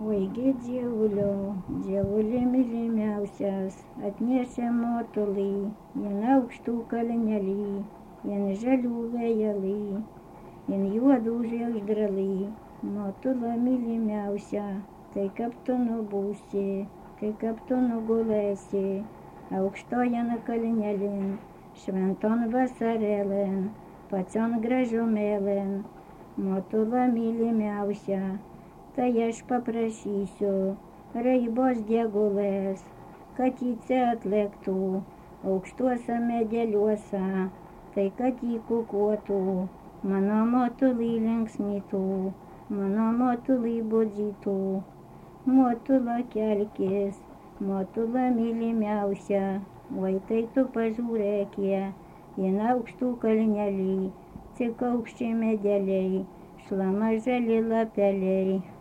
Vaigi dievulio, dievulį mylimiausias, atnešė motulį, jin aukštų kalnelį, jin žalių vėjelį, jin juodų žieždralį, motula mylimiausia, tai kaip tu nubūsi, tai kaip tu nugulėsi, aukštojan kalnelin, šventon vasarėlin, pačion gražumėlin, motula mylimiausia. Tai aš paprašysiu raibos diegulės, kad jį čia atlėktų aukštuose medeliuose, tai kad jį kukuotų, mano motulį linksmytų, mano motulį budžytų. Motula kelkis, motula mylimiausia, vai tai tu pažiūrėkie, jin aukštų kalnelį, tik aukščiai medeliai, šlama žali lapeliai.